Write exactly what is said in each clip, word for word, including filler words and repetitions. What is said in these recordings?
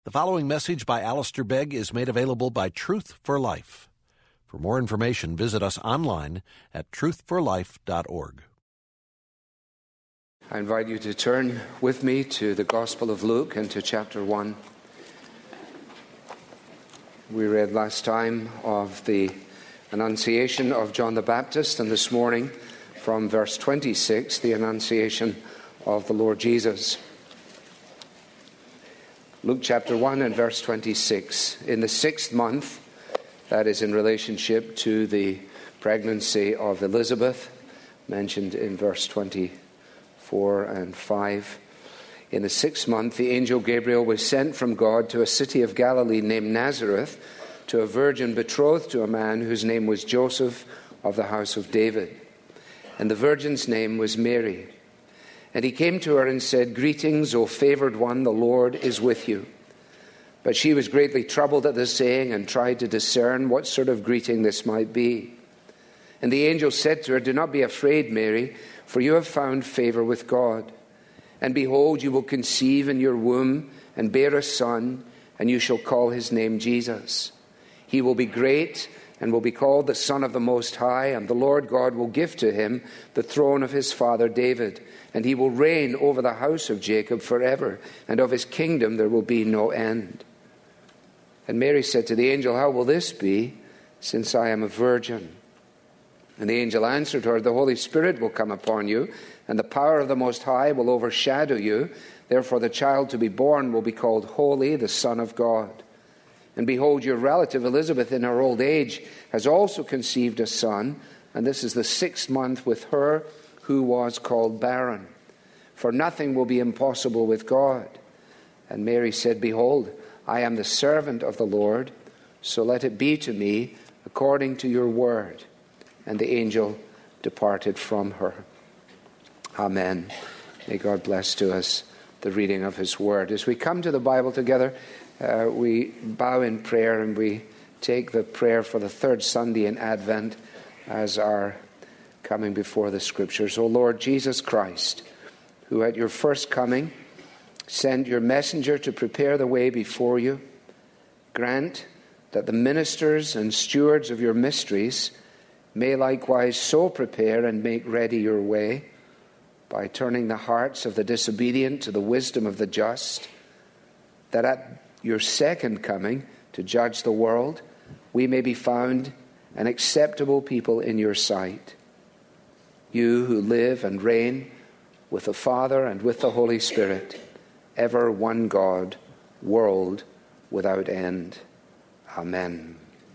The following message by Alistair Begg is made available by Truth for Life. For more information, visit us online at truth for life dot org. I invite you to turn with me to the Gospel of Luke and to chapter one. We read last time of the Annunciation of John the Baptist, and this morning from verse twenty-six, the Annunciation of the Lord Jesus. Luke chapter one and verse twenty-six. In the sixth month, that is in relationship to the pregnancy of Elizabeth, mentioned in verse twenty-four and five. In the sixth month, the angel Gabriel was sent from God to a city of Galilee named Nazareth, to a virgin betrothed to a man whose name was Joseph of the house of David. And the virgin's name was Mary. And he came to her and said, "Greetings, O favored one, the Lord is with you." But she was greatly troubled at this saying and tried to discern what sort of greeting this might be. And the angel said to her, "Do not be afraid, Mary, for you have found favor with God. And behold, you will conceive in your womb and bear a son, and you shall call his name Jesus. He will be great and will be called the Son of the Most High, and the Lord God will give to him the throne of his father David. And he will reign over the house of Jacob forever, and of his kingdom there will be no end." And Mary said to the angel, "How will this be, since I am a virgin?" And the angel answered her, "The Holy Spirit will come upon you, and the power of the Most High will overshadow you. Therefore the child to be born will be called Holy, the Son of God. And behold, your relative Elizabeth in her old age has also conceived a son, and this is the sixth month with her who was called barren. For nothing will be impossible with God." And Mary said, "Behold, I am the servant of the Lord, so let it be to me according to your word." And the angel departed from her. Amen. May God bless to us the reading of his word. As we come to the Bible together, uh, we bow in prayer, and we take the prayer for the third Sunday in Advent as our coming before the Scriptures. O Lord Jesus Christ, who at your first coming sent your messenger to prepare the way before you, grant that the ministers and stewards of your mysteries may likewise so prepare and make ready your way, by turning the hearts of the disobedient to the wisdom of the just, that at your second coming to judge the world, we may be found an acceptable people in your sight. You who live and reign with the Father and with the Holy Spirit, ever one God, world without end. Amen.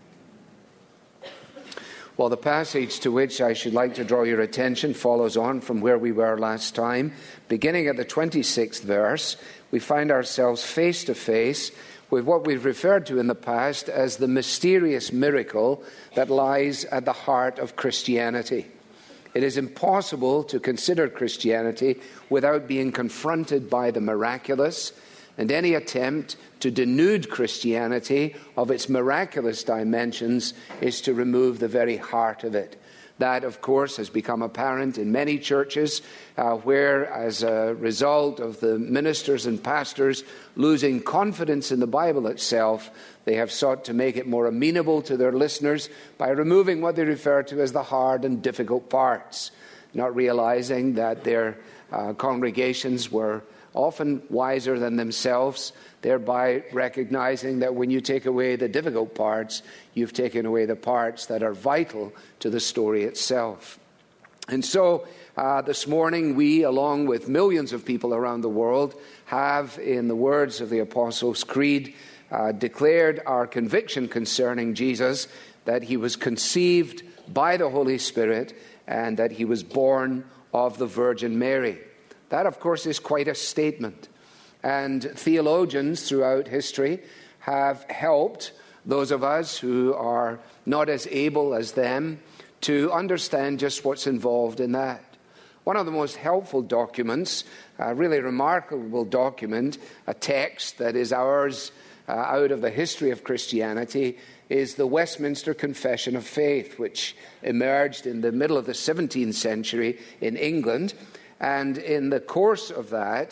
Well, the passage to which I should like to draw your attention follows on from where we were last time. Beginning at the twenty-sixth verse, we find ourselves face to face with what we've referred to in the past as the mysterious miracle that lies at the heart of Christianity. It is impossible to consider Christianity without being confronted by the miraculous, and any attempt to denude Christianity of its miraculous dimensions is to remove the very heart of it. That, of course, has become apparent in many churches uh, where, as a result of the ministers and pastors losing confidence in the Bible itself, they have sought to make it more amenable to their listeners by removing what they refer to as the hard and difficult parts, not realizing that their uh, congregations were often wiser than themselves, thereby recognizing that when you take away the difficult parts, you've taken away the parts that are vital to the story itself. And so uh, this morning, we, along with millions of people around the world, have, in the words of the Apostles' Creed, uh, declared our conviction concerning Jesus, that he was conceived by the Holy Spirit and that he was born of the Virgin Mary. That, of course, is quite a statement. And theologians throughout history have helped those of us who are not as able as them to understand just what's involved in that. One of the most helpful documents, a really remarkable document, a text that is ours uh, out of the history of Christianity, is the Westminster Confession of Faith, which emerged in the middle of the seventeenth century in England. And in the course of that,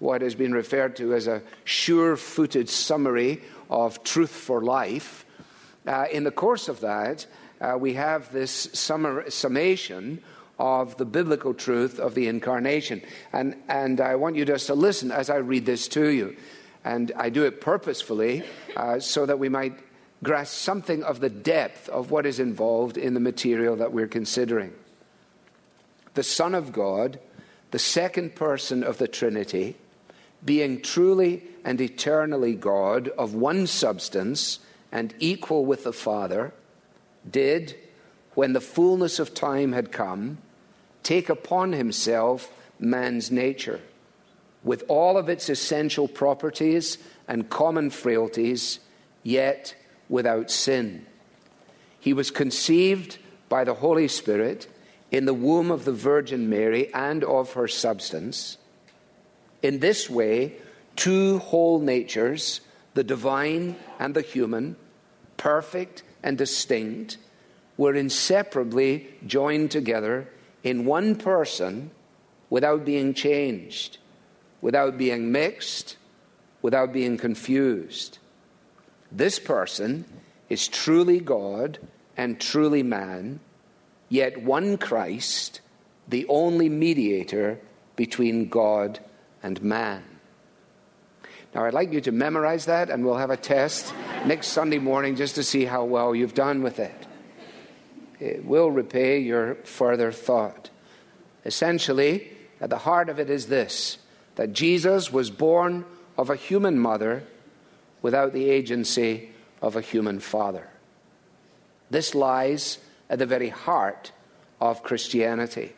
what has been referred to as a sure-footed summary of Truth for Life. Uh, in the course of that, uh, we have this summar- summation of the biblical truth of the incarnation. And, and I want you just to listen as I read this to you. And I do it purposefully uh, so that we might grasp something of the depth of what is involved in the material that we're considering. The Son of God, the second person of the Trinity, being truly and eternally God of one substance and equal with the Father, did, when the fullness of time had come, take upon himself man's nature, with all of its essential properties and common frailties, yet without sin. He was conceived by the Holy Spirit in the womb of the Virgin Mary and of her substance. In this way, two whole natures, the divine and the human, perfect and distinct, were inseparably joined together in one person without being changed, without being mixed, without being confused. This person is truly God and truly man, yet one Christ, the only mediator between God and man. Now, I'd like you to memorize that, and we'll have a test next Sunday morning just to see how well you've done with it. It will repay your further thought. Essentially, at the heart of it is this, that Jesus was born of a human mother without the agency of a human father. This lies at the very heart of Christianity.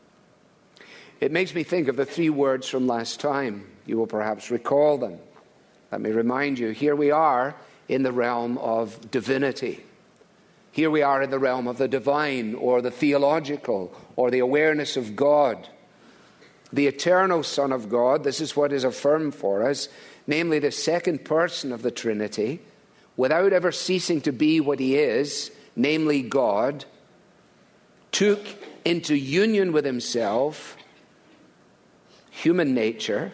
It makes me think of the three words from last time. You will perhaps recall them. Let me remind you, here we are in the realm of divinity. Here we are in the realm of the divine, or the theological, or the awareness of God. The eternal Son of God, this is what is affirmed for us, namely the second person of the Trinity, without ever ceasing to be what he is, namely God, took into union with himself human nature,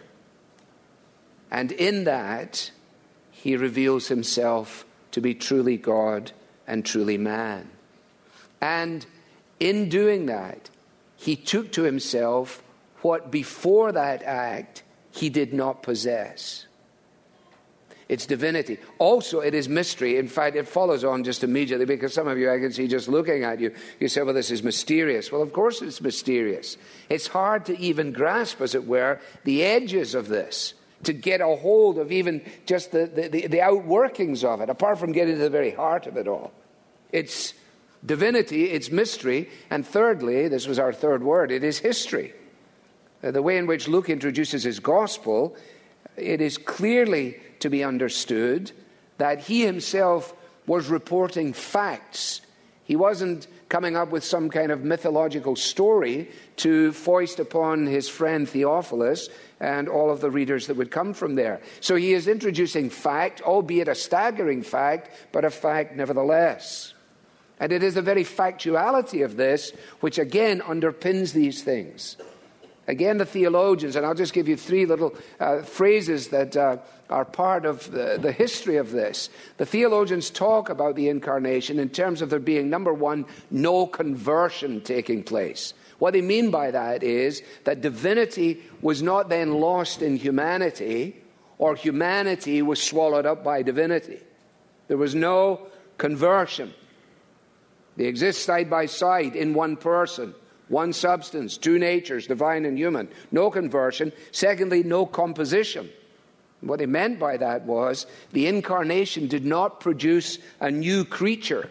and in that he reveals himself to be truly God and truly man. And in doing that, he took to himself what before that act he did not possess. It's divinity. Also, it is mystery. In fact, it follows on just immediately, because some of you, I can see just looking at you, you say, well, this is mysterious. Well, of course it's mysterious. It's hard to even grasp, as it were, the edges of this, to get a hold of even just the, the, the, the outworkings of it, apart from getting to the very heart of it all. It's divinity, it's mystery, and thirdly, this was our third word, it is history. Uh, the way in which Luke introduces his gospel, it is clearly to be understood that he himself was reporting facts. He wasn't coming up with some kind of mythological story to foist upon his friend Theophilus and all of the readers that would come from there. So he is introducing fact, albeit a staggering fact, but a fact nevertheless. And it is the very factuality of this which again underpins these things. Again, the theologians, and I'll just give you three little uh, phrases that uh, are part of the, the history of this. The theologians talk about the incarnation in terms of there being, number one, no conversion taking place. What they mean by that is that divinity was not then lost in humanity, or humanity was swallowed up by divinity. There was no conversion. They exist side by side in one person. One substance, two natures, divine and human. No conversion. Secondly, no composition. What they meant by that was the incarnation did not produce a new creature,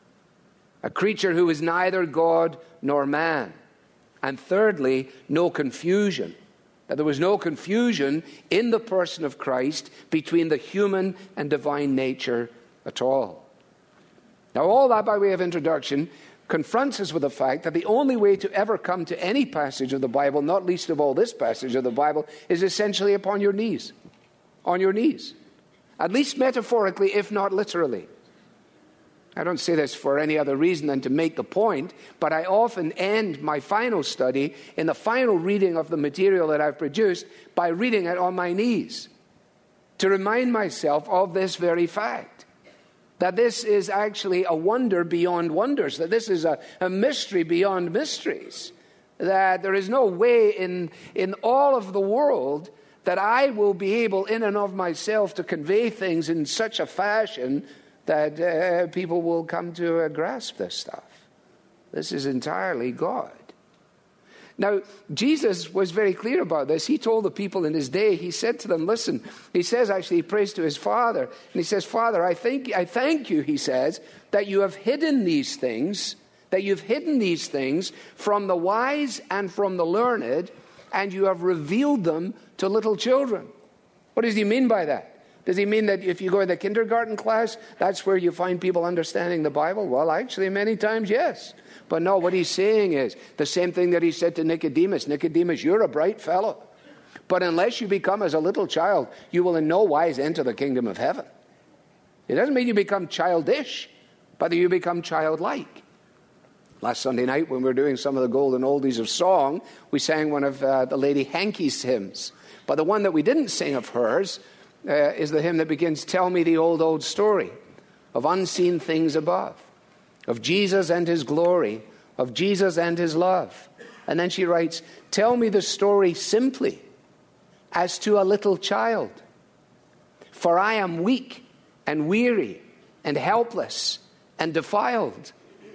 a creature who is neither God nor man. And thirdly, no confusion. That there was no confusion in the person of Christ between the human and divine nature at all. Now, all that by way of introduction confronts us with the fact that the only way to ever come to any passage of the Bible, not least of all this passage of the Bible, is essentially upon your knees. On your knees. At least metaphorically, if not literally. I don't say this for any other reason than to make the point, but I often end my final study in the final reading of the material that I've produced by reading it on my knees to remind myself of this very fact, that this is actually a wonder beyond wonders, that this is a, a mystery beyond mysteries, that there is no way in, in all of the world that I will be able in and of myself to convey things in such a fashion that uh, people will come to uh, grasp this stuff. This is entirely God. Now, Jesus was very clear about this. He told the people in his day, he said to them, listen, he says actually, he prays to his Father, and he says, Father, I thank, I thank you, he says, that you have hidden these things, that you've hidden these things from the wise and from the learned, and you have revealed them to little children. What does he mean by that? Does he mean that if you go to the kindergarten class, that's where you find people understanding the Bible? Well, actually, many times, yes. But no, what he's saying is the same thing that he said to Nicodemus. Nicodemus, you're a bright fellow, but unless you become as a little child, you will in no wise enter the kingdom of heaven. It doesn't mean you become childish, but that you become childlike. Last Sunday night, when we were doing some of the golden oldies of song, we sang one of uh, the Lady Hankey's hymns. But the one that we didn't sing of hers Uh, is the hymn that begins, tell me the old, old story of unseen things above, of Jesus and his glory, of Jesus and his love. And then she writes, tell me the story simply, as to a little child. For I am weak and weary and helpless and defiled.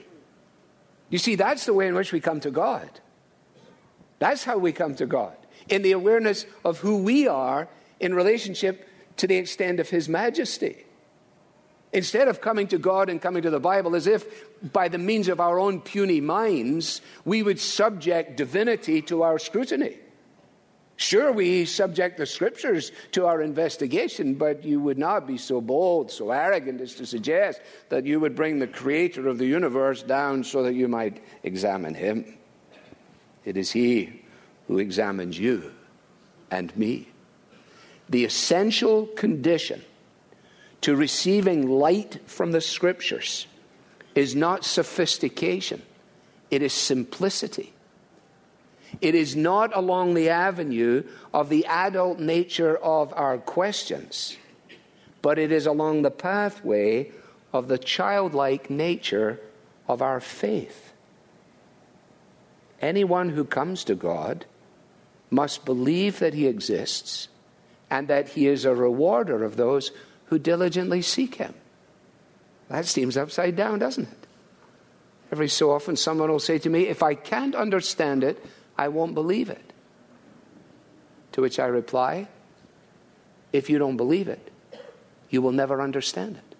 You see, that's the way in which we come to God. That's how we come to God, in the awareness of who we are in relationship to the extent of his majesty. Instead of coming to God and coming to the Bible as if by the means of our own puny minds, we would subject divinity to our scrutiny. Sure, we subject the scriptures to our investigation, but you would not be so bold, so arrogant as to suggest that you would bring the creator of the universe down so that you might examine him. It is he who examines you and me. The essential condition to receiving light from the scriptures is not sophistication. It is simplicity. It is not along the avenue of the adult nature of our questions, but it is along the pathway of the childlike nature of our faith. Anyone who comes to God must believe that he exists and that he is a rewarder of those who diligently seek him. That seems upside down, doesn't it? Every so often someone will say to me, if I can't understand it, I won't believe it. To which I reply, if you don't believe it, you will never understand it.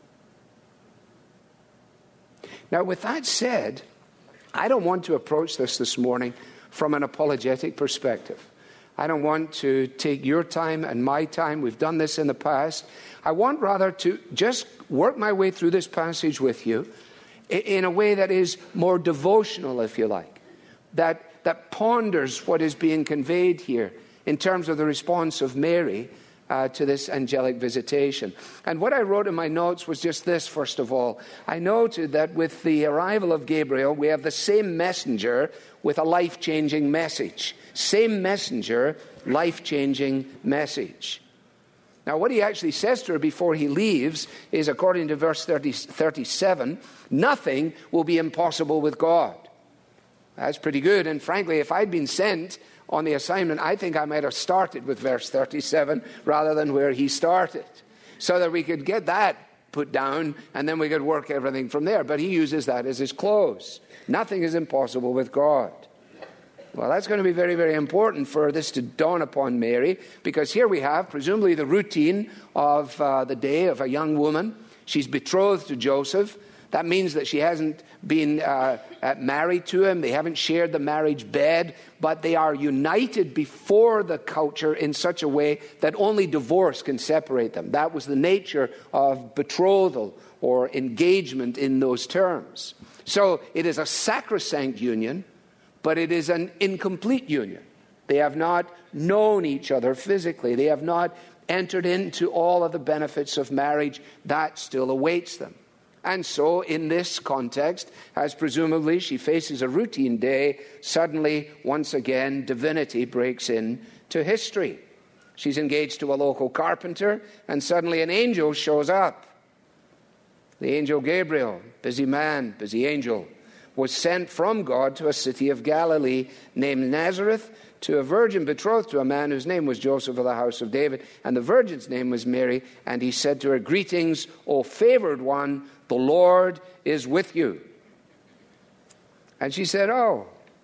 Now, with that said, I don't want to approach this this morning from an apologetic perspective. I don't want to take your time and my time. We've done this in the past. I want rather to just work my way through this passage with you in a way that is more devotional, if you like, that, that ponders what is being conveyed here in terms of the response of Mary uh, to this angelic visitation. And what I wrote in my notes was just this, first of all. I noted that with the arrival of Gabriel, we have the same messenger with a life-changing message. Same messenger, life-changing message. Now, what he actually says to her before he leaves is, according to verse thirty, thirty-seven, nothing will be impossible with God. That's pretty good. And frankly, if I'd been sent on the assignment, I think I might have started with verse thirty-seven rather than where he started, so that we could get that put down and then we could work everything from there. But he uses that as his close. Nothing is impossible with God. Well, that's going to be very, very important for this to dawn upon Mary, because here we have presumably the routine of uh, the day of a young woman. She's betrothed to Joseph. That means that she hasn't been uh, uh, married to him. They haven't shared the marriage bed, but they are united before the culture in such a way that only divorce can separate them. That was the nature of betrothal or engagement in those terms. So it is a sacrosanct union, but it is an incomplete union. They have not known each other physically. They have not entered into all of the benefits of marriage. That still awaits them. And so in this context, as presumably she faces a routine day, suddenly, once again, divinity breaks into history. She's engaged to a local carpenter, and suddenly an angel shows up. The angel Gabriel, busy man, busy angel, was sent from God to a city of Galilee named Nazareth, to a virgin betrothed to a man whose name was Joseph of the house of David, and the virgin's name was Mary. And he said to her, "Greetings, O favored one, the Lord is with you." And she said, "Oh,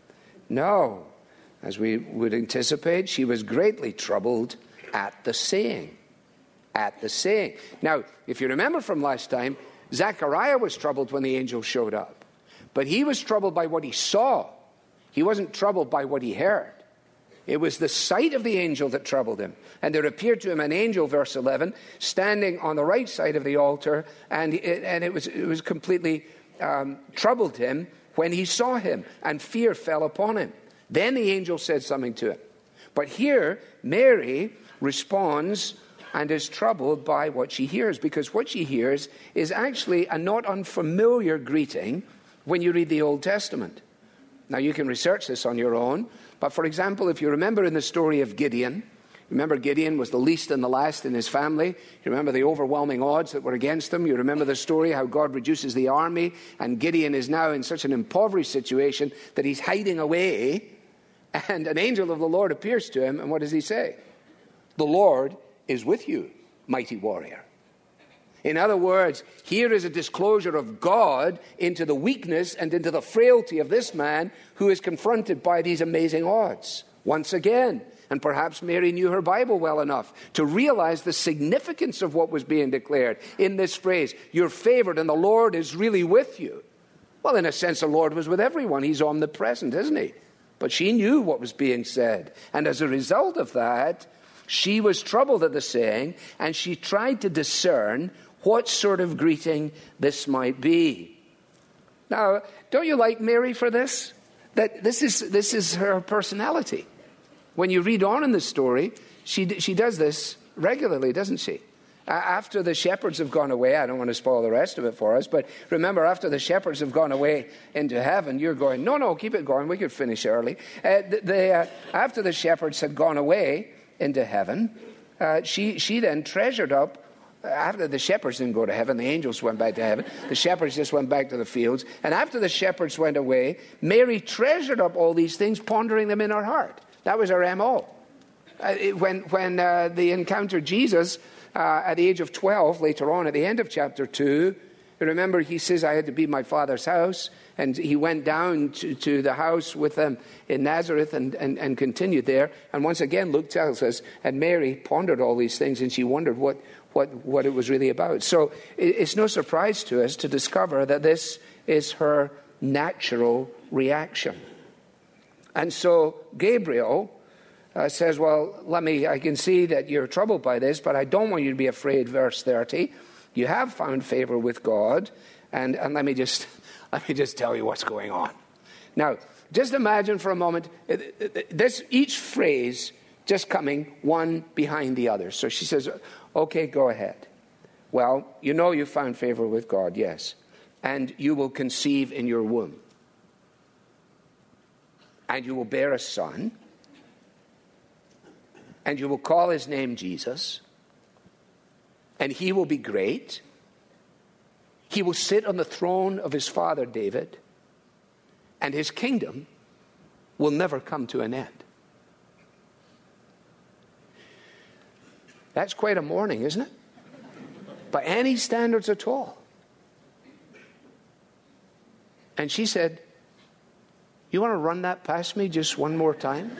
no." As we would anticipate, she was greatly troubled at the saying. At the saying. Now, if you remember from last time, Zechariah was troubled when the angel showed up. But he was troubled by what he saw. He wasn't troubled by what he heard. It was the sight of the angel that troubled him. And there appeared to him an angel, verse eleven, standing on the right side of the altar, and it, and it was it was completely um, troubled him when he saw him, and fear fell upon him. Then the angel said something to him. But here, Mary responds and is troubled by what she hears, because what she hears is actually a not unfamiliar greeting when you read the Old Testament. Now, you can research this on your own. But for example, if you remember in the story of Gideon, remember Gideon was the least and the last in his family. You remember the overwhelming odds that were against him. You remember the story how God reduces the army, and Gideon is now in such an impoverished situation that he's hiding away, and an angel of the Lord appears to him, and what does he say? "The Lord is with you, mighty warrior." In other words, here is a disclosure of God into the weakness and into the frailty of this man who is confronted by these amazing odds. Once again, and perhaps Mary knew her Bible well enough to realize the significance of what was being declared in this phrase, "You're favored and the Lord is really with you." Well, in a sense, the Lord was with everyone. He's omnipresent, isn't he? But she knew what was being said. And as a result of that, she was troubled at the saying, and she tried to discern what sort of greeting this might be. Now, don't you like Mary for this? That this is this is her personality. When you read on in the story, she she does this regularly, doesn't she? Uh, after the shepherds have gone away, I don't want to spoil the rest of it for us, but remember, after the shepherds have gone away into heaven, you're going, no, no, keep it going. We could finish early. Uh, the, the, uh, after the shepherds had gone away into heaven, uh, she she then treasured up. After the shepherds didn't go to heaven, the angels went back to heaven. The shepherds just went back to the fields. And after the shepherds went away, Mary treasured up all these things, pondering them in her heart. That was her M O. Uh, it, when when uh, they encountered Jesus uh, at the age of twelve, later on at the end of chapter two, you remember he says, "I had to be my Father's house." And he went down to, to the house with them in Nazareth and, and, and continued there. And once again, Luke tells us, and Mary pondered all these things, and she wondered what, what, what it was really about. So it's no surprise to us to discover that this is her natural reaction. And so Gabriel uh, says, well, let me, I can see that you're troubled by this, but I don't want you to be afraid, verse thirty. You have found favor with God. And, and let me just... Let me just tell you what's going on. Now, just imagine for a moment, this each phrase just coming one behind the other. So she says, okay, go ahead. Well, you know you found favor with God, yes. And you will conceive in your womb. And you will bear a son. And you will call his name Jesus. And he will be great. He will sit on the throne of his father David, and his kingdom will never come to an end. That's quite a morning, isn't it? By any standards at all. And she said, you want to run that past me just one more time?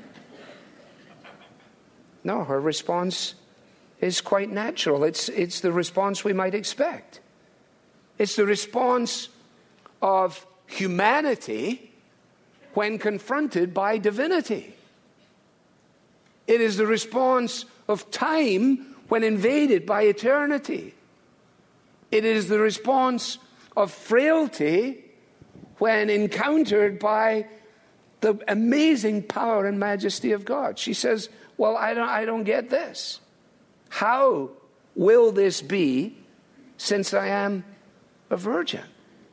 No, her response is quite natural. It's, it's the response we might expect. It's the response of humanity when confronted by divinity. It is the response of time when invaded by eternity. It is the response of frailty when encountered by the amazing power and majesty of God. She says, well, I don't, I don't get this. How will this be since I am a virgin.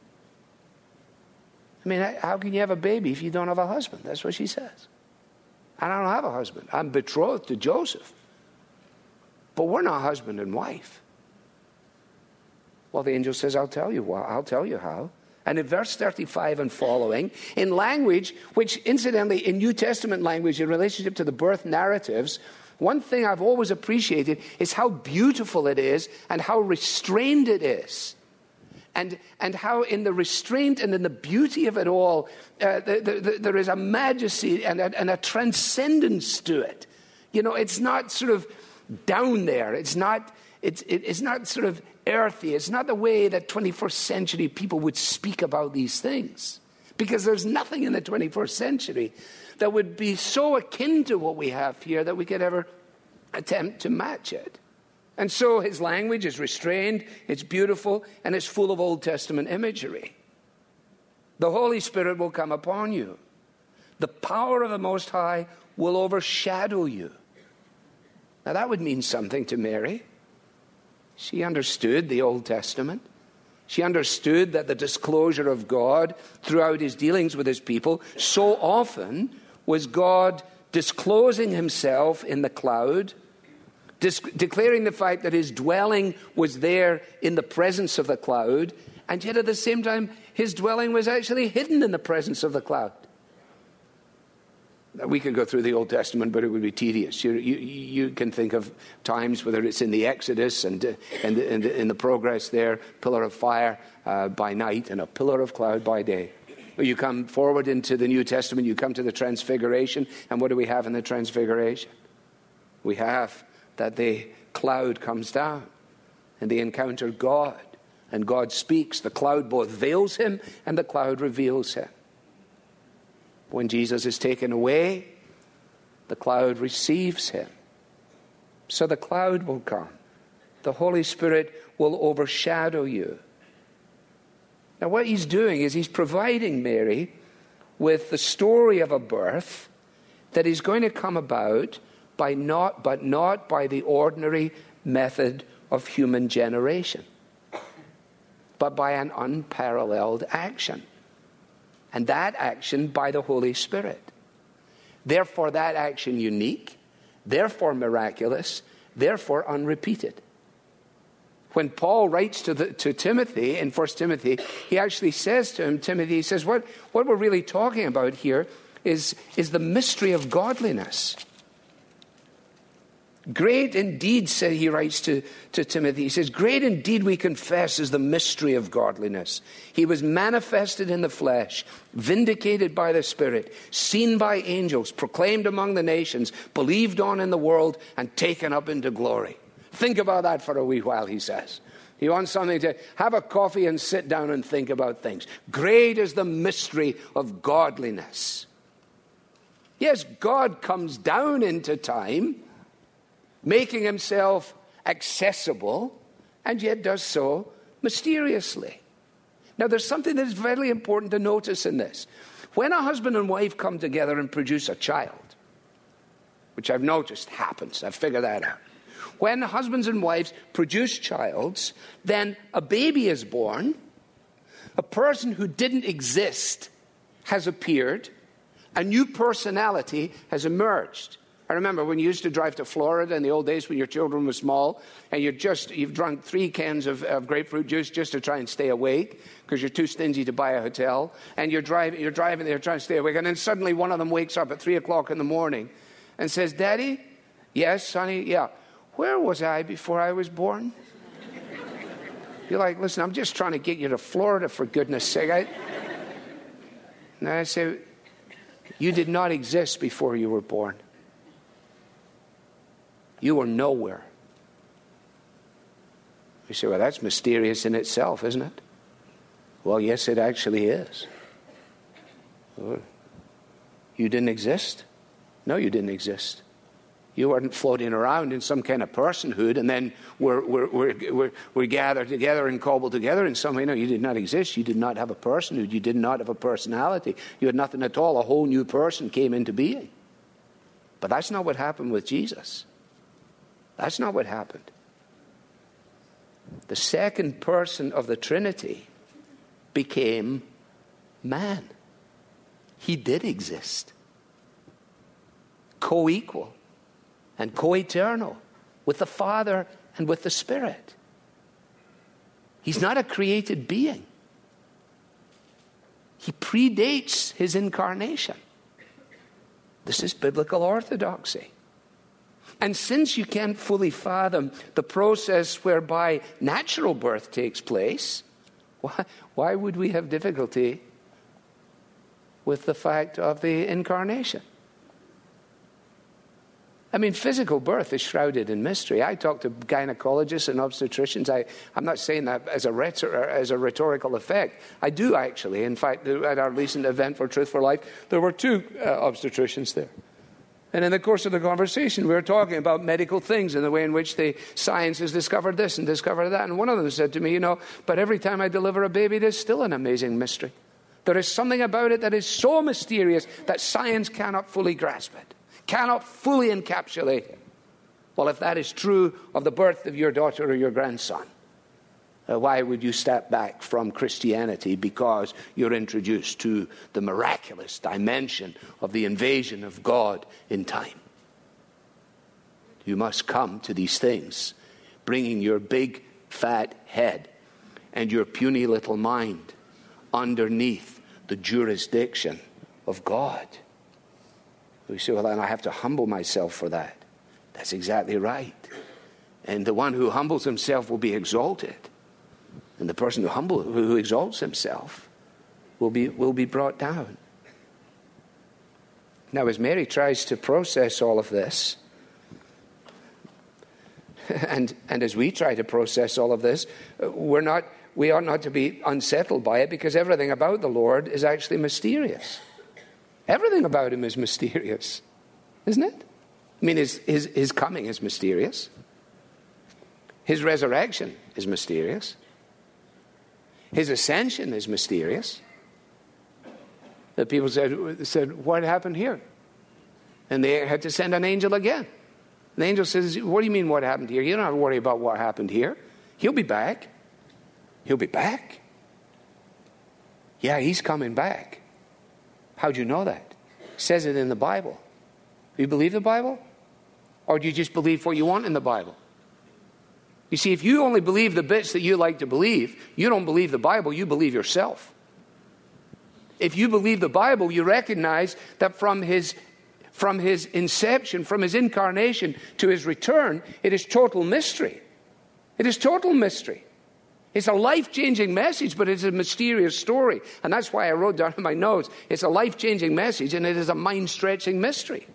I mean, how can you have a baby if you don't have a husband? That's what she says. And I don't have a husband. I'm betrothed to Joseph. But we're not husband and wife. Well, the angel says, I'll tell you why. I'll tell you how. And in verse thirty-five and following, in language, which incidentally, in New Testament language, in relationship to the birth narratives, one thing I've always appreciated is how beautiful it is and how restrained it is. And, and how in the restraint and in the beauty of it all, uh, the, the, the, there is a majesty and a, and a transcendence to it. You know, it's not sort of down there. It's not, it's, it, it's not sort of earthy. It's not the way that twenty-first century people would speak about these things. Because there's nothing in the twenty-first century that would be so akin to what we have here that we could ever attempt to match it. And so his language is restrained, it's beautiful, and it's full of Old Testament imagery. The Holy Spirit will come upon you. The power of the Most High will overshadow you. Now that would mean something to Mary. She understood the Old Testament. She understood that the disclosure of God throughout his dealings with his people so often was God disclosing himself in the cloud, declaring the fact that his dwelling was there in the presence of the cloud, and yet at the same time, his dwelling was actually hidden in the presence of the cloud. We could go through the Old Testament, but it would be tedious. You, you, you can think of times, whether it's in the Exodus and, uh, and, and in the progress there, pillar of fire uh, by night and a pillar of cloud by day. You come forward into the New Testament, you come to the Transfiguration, and what do we have in the Transfiguration? We have that the cloud comes down and they encounter God, and God speaks. The cloud both veils him and the cloud reveals him. When Jesus is taken away, the cloud receives him. So the cloud will come. The Holy Spirit will overshadow you. Now what he's doing is he's providing Mary with the story of a birth that is going to come about by not, but not by the ordinary method of human generation, but by an unparalleled action. And that action by the Holy Spirit. Therefore, that action unique, therefore miraculous, therefore unrepeated. When Paul writes to, the, to Timothy in First Timothy, he actually says to him, Timothy, he says, what, what we're really talking about here is, is the mystery of godliness. Great indeed, said he writes to, to Timothy, he says, great indeed we confess is the mystery of godliness. He was manifested in the flesh, vindicated by the Spirit, seen by angels, proclaimed among the nations, believed on in the world, and taken up into glory. Think about that for a wee while, he says. He wants something to have a coffee and sit down and think about things. Great is the mystery of godliness. Yes, God comes down into time, making himself accessible, and yet does so mysteriously. Now, there's something that is very important to notice in this. When a husband and wife come together and produce a child, which I've noticed happens, I've figured that out. When husbands and wives produce childs, then a baby is born, a person who didn't exist has appeared, a new personality has emerged. I remember when you used to drive to Florida in the old days when your children were small, and you're just, you've drunk three cans of, of grapefruit juice just to try and stay awake because you're too stingy to buy a hotel, and you're driving, you're driving there trying to stay awake, and then suddenly one of them wakes up at three o'clock in the morning and says, Daddy? Yes, honey? Yeah. Where was I before I was born? You're like, listen, I'm just trying to get you to Florida for goodness sake. I... And I say, you did not exist before you were born. You were nowhere. You say, well, that's mysterious in itself, isn't it? Well, yes, it actually is. You didn't exist? No, you didn't exist. You weren't floating around in some kind of personhood, and then we're, we're, we're, we're, we're gathered together and cobbled together in some way. No, you did not exist. You did not have a personhood. You did not have a personality. You had nothing at all. A whole new person came into being. But that's not what happened with Jesus. That's not what happened. the second person of the Trinity, became man. He did exist. Co-equal and co-eternal with the Father and with the Spirit. He's not a created being. He predates his incarnation. This is biblical orthodoxy. And since you can't fully fathom the process whereby natural birth takes place, why, why would we have difficulty with the fact of the incarnation? I mean, physical birth is shrouded in mystery. I talk to gynecologists and obstetricians. I, I'm not saying that as a, rhetor- as a rhetorical effect. I do, actually. In fact, at our recent event for Truth for Life, there were two uh, obstetricians there. And in the course of the conversation, we were talking about medical things and the way in which the science has discovered this and discovered that. And one of them said to me, you know, but every time I deliver a baby, there's still an amazing mystery. There is something about it that is so mysterious that science cannot fully grasp it, cannot fully encapsulate it. Well, if that is true of the birth of your daughter or your grandson, uh, why would you step back from Christianity because you're introduced to the miraculous dimension of the invasion of God in time? You must come to these things, bringing your big, fat head and your puny little mind underneath the jurisdiction of God. We say, well, then I have to humble myself for that. That's exactly right. And the one who humbles himself will be exalted. And the person who humble, who exalts himself will be, will be brought down. Now, as Mary tries to process all of this, and, and as we try to process all of this, we're not, we ought not to be unsettled by it, because everything about the Lord is actually mysterious. Everything about him is mysterious, isn't it? I mean, his, his, his coming is mysterious. His resurrection is mysterious. His ascension is mysterious. The people said, said, what happened here? And they had to send an angel again. The angel says, what do you mean what happened here? You don't have to worry about what happened here. He'll be back. He'll be back. Yeah, he's coming back. How'd you know that? It says it in the Bible. Do you believe the Bible? Or do you just believe what you want in the Bible? You see, if you only believe the bits that you like to believe, you don't believe the Bible, you believe yourself. If you believe the Bible, you recognize that from his, from his inception, from his incarnation to his return, it is total mystery. It is total mystery. It's a life-changing message, but it's a mysterious story. And that's why I wrote down in my notes, it's a life-changing message and it is a mind-stretching mystery.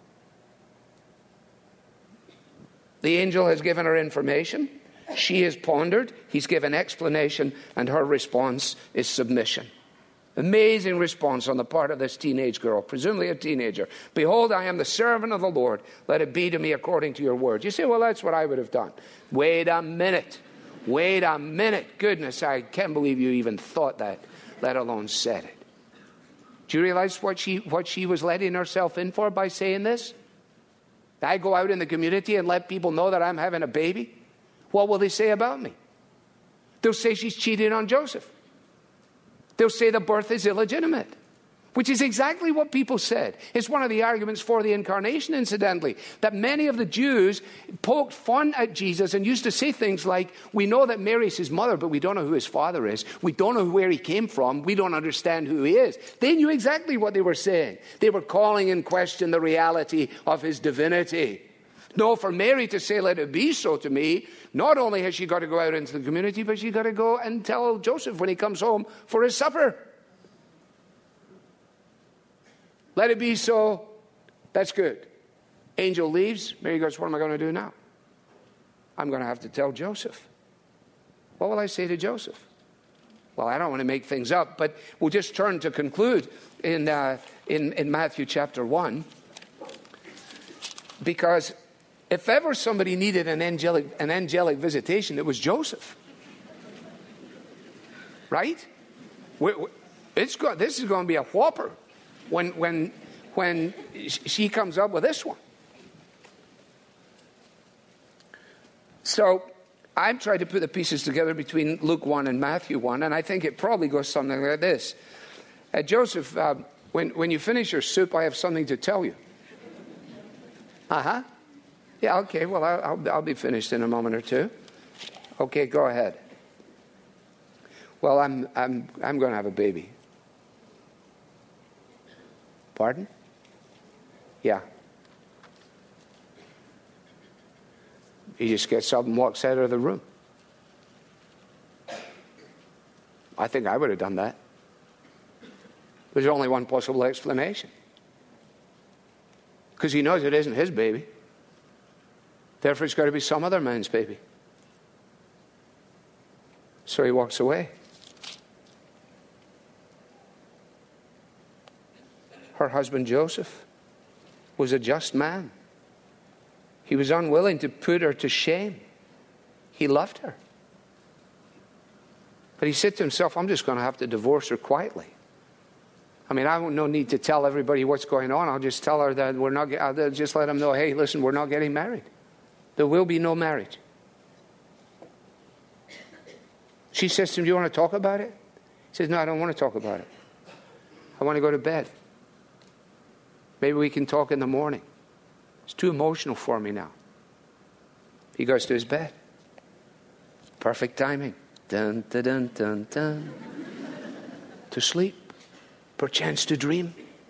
The angel has given her information. She has pondered. He's given explanation, and her response is submission. Amazing response on the part of this teenage girl, presumably a teenager. Behold, I am the servant of the Lord. Let it be to me according to your word. You say, well, that's what I would have done. Wait a minute. Wait a minute. Goodness, I can't believe you even thought that, let alone said it. Do you realize what she, what she was letting herself in for by saying this? I go out in the community and let people know that I'm having a baby. What will they say about me? They'll say she's cheating on Joseph. They'll say the birth is illegitimate, which is exactly what people said. It's one of the arguments for the incarnation, incidentally, that many of the Jews poked fun at Jesus and used to say things like, we know that Mary's his mother, but we don't know who his father is. We don't know where he came from. We don't understand who he is. They knew exactly what they were saying. They were calling in question the reality of his divinity. No, for Mary to say, let it be so to me, not only has she got to go out into the community, but she's got to go and tell Joseph when he comes home for his supper. Let it be so. That's good. Angel leaves. Mary goes, what am I going to do now? I'm going to have to tell Joseph. What will I say to Joseph? Well, I don't want to make things up, but we'll just turn to conclude in, uh, in, in Matthew chapter one. Because if ever somebody needed an angelic, an angelic visitation, it was Joseph. Right? It's got, this is going to be a whopper when, when, when she comes up with this one. So I've tried to put the pieces together between Luke one and Matthew one, and I think it probably goes something like this. Uh, Joseph, uh, when, when you finish your soup, I have something to tell you. Uh-huh. Yeah, okay, well, I'll, I'll, I'll be finished in a moment or two. Okay, go ahead. Well, I'm, I'm, I'm going to have a baby. Pardon? Yeah. He just gets up and walks out of the room. I think I would have done that. There's only one possible explanation. Because he knows it isn't his baby. Therefore, it's got to be some other man's baby. So he walks away. Her husband Joseph was a just man. He was unwilling to put her to shame. He loved her. But he said to himself, I'm just going to have to divorce her quietly. I mean, I have no need to tell everybody what's going on. I'll just tell her that we're not, I'll just let them know, hey, listen, we're not getting married. There will be no marriage. She says to him, do you want to talk about it? He says, no, I don't want to talk about it. I want to go to bed. Maybe we can talk in the morning. It's too emotional for me now. He goes to his bed. Perfect timing. Dun, dun, dun, dun, dun. To sleep. Perchance to dream.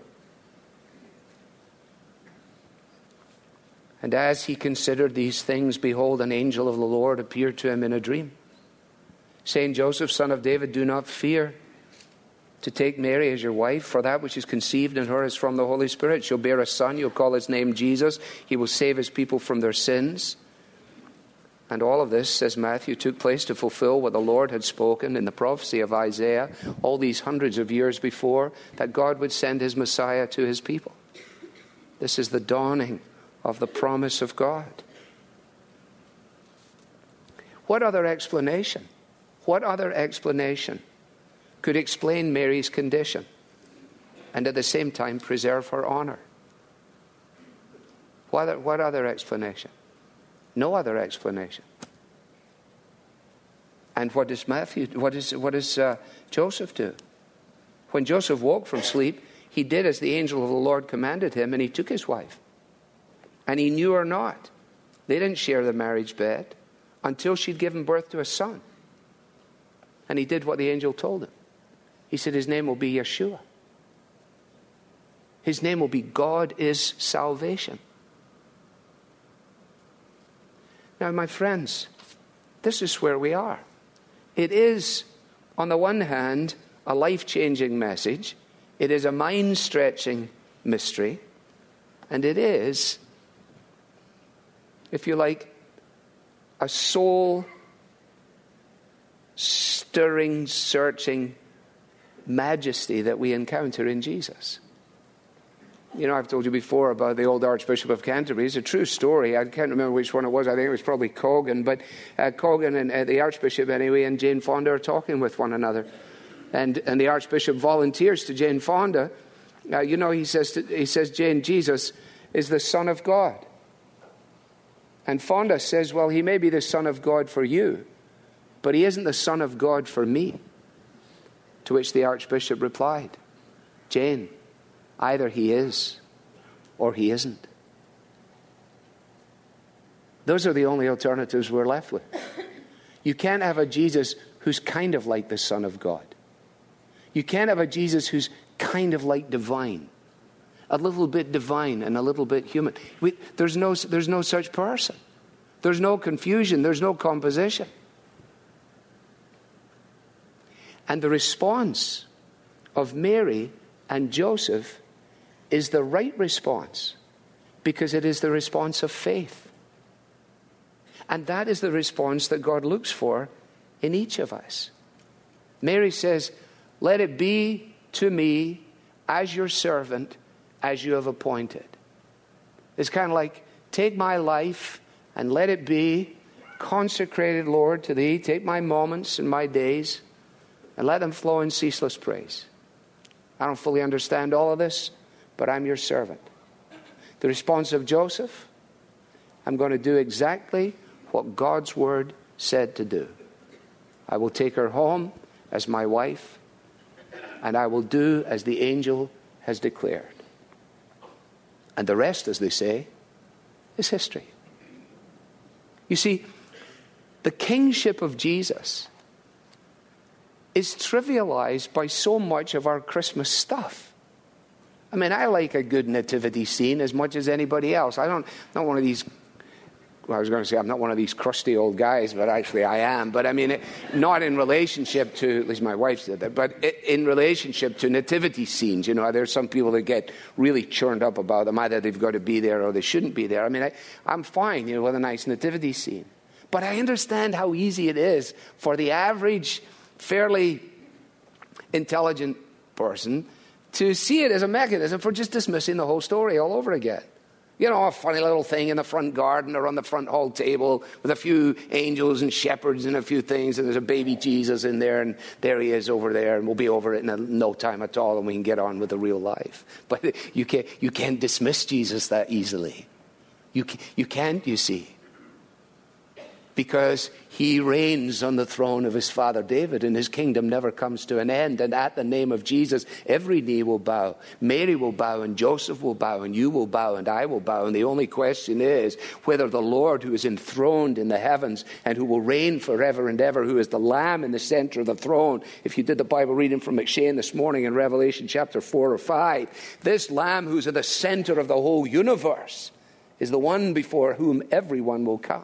And as he considered these things, behold, an angel of the Lord appeared to him in a dream, saying, Joseph, son of David, do not fear to take Mary as your wife, for that which is conceived in her is from the Holy Spirit. She'll bear a son. You'll call his name Jesus. He will save his people from their sins. And all of this, says Matthew, took place to fulfill what the Lord had spoken in the prophecy of Isaiah all these hundreds of years before, that God would send his Messiah to his people. This is the dawning of the promise of God. What other explanation? What other explanation could explain Mary's condition and at the same time preserve her honor? What, what other explanation? No other explanation. And what does Matthew, what does, what does uh, Joseph do? When Joseph woke from sleep, he did as the angel of the Lord commanded him, and he took his wife. And he knew her not. They didn't share the marriage bed until she'd given birth to a son. And he did what the angel told him. He said his name will be Yeshua. His name will be God is salvation. Now, my friends, this is where we are. It is, on the one hand, a life-changing message. It is a mind-stretching mystery. And it is, if you like, a soul-stirring, searching majesty that we encounter in Jesus. You know, I've told you before about the old Archbishop of Canterbury. It's a true story. I can't remember which one it was. I think it was probably Cogan. But uh, Cogan and uh, the Archbishop, anyway, and Jane Fonda are talking with one another. And and the Archbishop volunteers to Jane Fonda. Uh, you know, he says, to, he says, Jane, Jesus is the Son of God. And Fonda says, well, he may be the Son of God for you, but he isn't the Son of God for me. To which the Archbishop replied, Jane, either he is or he isn't. Those are the only alternatives we're left with. You can't have a Jesus who's kind of like the Son of God. You can't have a Jesus who's kind of like divine. A little bit divine and a little bit human. We, there's no, there's no such person. There's no confusion. There's no composition. And the response of Mary and Joseph is the right response, because it is the response of faith. And that is the response that God looks for in each of us. Mary says, let it be to me as your servant, as you have appointed. It's kind of like, take my life and let it be consecrated, Lord, to thee. Take my moments and my days and let them flow in ceaseless praise. I don't fully understand all of this, but I'm your servant. The response of Joseph, I'm going to do exactly what God's word said to do. I will take her home as my wife, and I will do as the angel has declared. And the rest, as they say, is history. You see, the kingship of Jesus is trivialized by so much of our Christmas stuff. I mean, I like a good nativity scene as much as anybody else. I don't, not one of these, well, I was going to say I'm not one of these crusty old guys, but actually I am. But I mean, it, not in relationship to, at least my wife said that, but it, in relationship to nativity scenes. You know, there's some people that get really churned up about them. Either they've got to be there or they shouldn't be there. I mean, I, I'm fine, you know, with a nice nativity scene. But I understand how easy it is for the average, fairly intelligent person to see it as a mechanism for just dismissing the whole story all over again. You know, a funny little thing in the front garden or on the front hall table with a few angels and shepherds and a few things, and there's a baby Jesus in there, and there he is over there, and we'll be over it in a, no time at all, and we can get on with the real life. But you can't, you can't dismiss Jesus that easily. You, you can't, you see. Because he reigns on the throne of his father David, and his kingdom never comes to an end. And at the name of Jesus, every knee will bow. Mary will bow, and Joseph will bow, and you will bow, and I will bow. And the only question is whether the Lord, who is enthroned in the heavens and who will reign forever and ever, who is the Lamb in the center of the throne. If you did the Bible reading from McShane this morning in Revelation chapter four or five, this Lamb who's at the center of the whole universe is the one before whom everyone will come.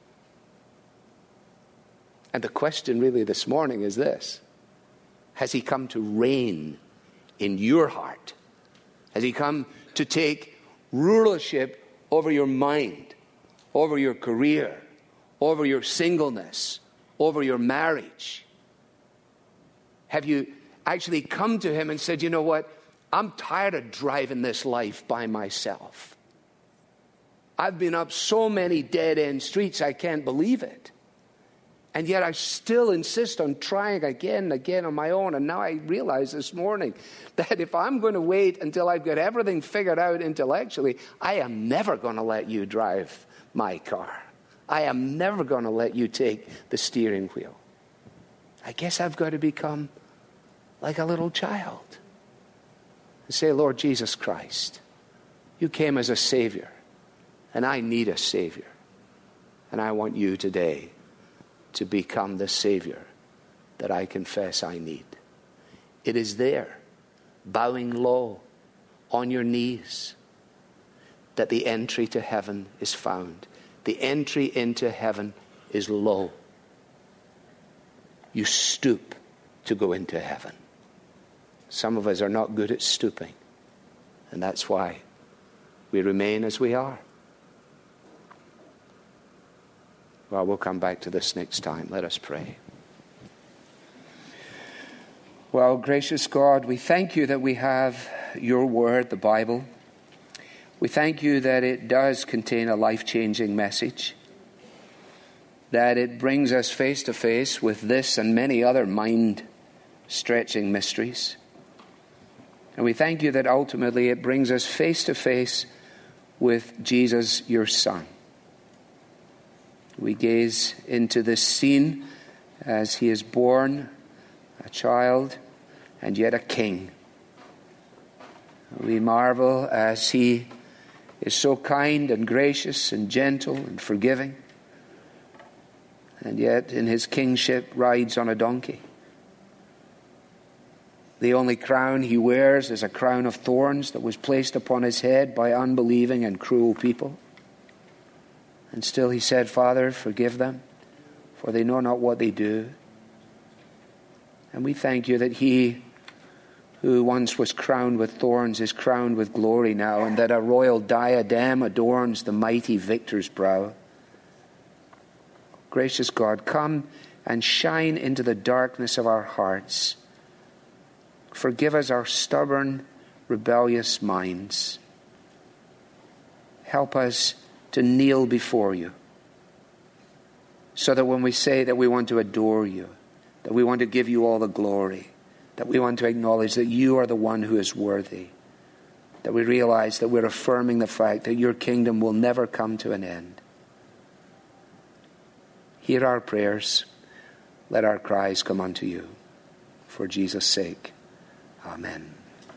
And the question really this morning is this: has he come to reign in your heart? Has he come to take rulership over your mind, over your career, over your singleness, over your marriage? Have you actually come to him and said, you know what, I'm tired of driving this life by myself. I've been up so many dead-end streets, I can't believe it. And yet I still insist on trying again and again on my own. And now I realize this morning that if I'm going to wait until I've got everything figured out intellectually, I am never going to let you drive my car. I am never going to let you take the steering wheel. I guess I've got to become like a little child and say, Lord Jesus Christ, you came as a Savior, and I need a Savior. And I want you today to become the Savior that I confess I need. It is there, bowing low on your knees, that the entry to heaven is found. The entry into heaven is low. You stoop to go into heaven. Some of us are not good at stooping, and that's why we remain as we are. Well, we'll come back to this next time. Let us pray. Well, gracious God, we thank you that we have your word, the Bible. We thank you that it does contain a life-changing message, that it brings us face to face with this and many other mind-stretching mysteries. And we thank you that ultimately it brings us face to face with Jesus, your Son. We gaze into this scene as he is born, a child, and yet a king. We marvel as he is so kind and gracious and gentle and forgiving, and yet in his kingship rides on a donkey. The only crown he wears is a crown of thorns that was placed upon his head by unbelieving and cruel people. And still he said, Father, forgive them, for they know not what they do. And we thank you that he who once was crowned with thorns is crowned with glory now, and that a royal diadem adorns the mighty victor's brow. Gracious God, come and shine into the darkness of our hearts. Forgive us our stubborn, rebellious minds. Help us to kneel before you, so that when we say that we want to adore you, that we want to give you all the glory, that we want to acknowledge that you are the one who is worthy, that we realize that we're affirming the fact that your kingdom will never come to an end. Hear our prayers. Let our cries come unto you. For Jesus' sake. Amen.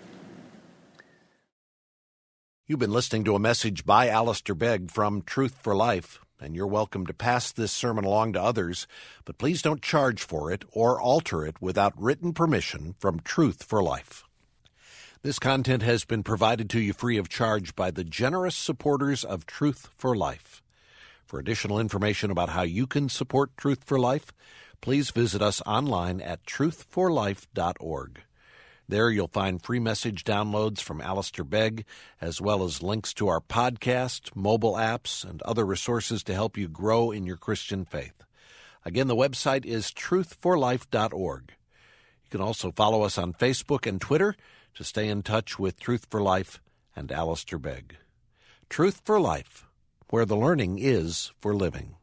You've been listening to a message by Alistair Begg from Truth for Life, and you're welcome to pass this sermon along to others, but please don't charge for it or alter it without written permission from Truth for Life. This content has been provided to you free of charge by the generous supporters of Truth for Life. For additional information about how you can support Truth for Life, please visit us online at truth for life dot org. There you'll find free message downloads from Alistair Begg, as well as links to our podcast, mobile apps, and other resources to help you grow in your Christian faith. Again, the website is truth for life dot org. You can also follow us on Facebook and Twitter to stay in touch with Truth for Life and Alistair Begg. Truth for Life, where the learning is for living.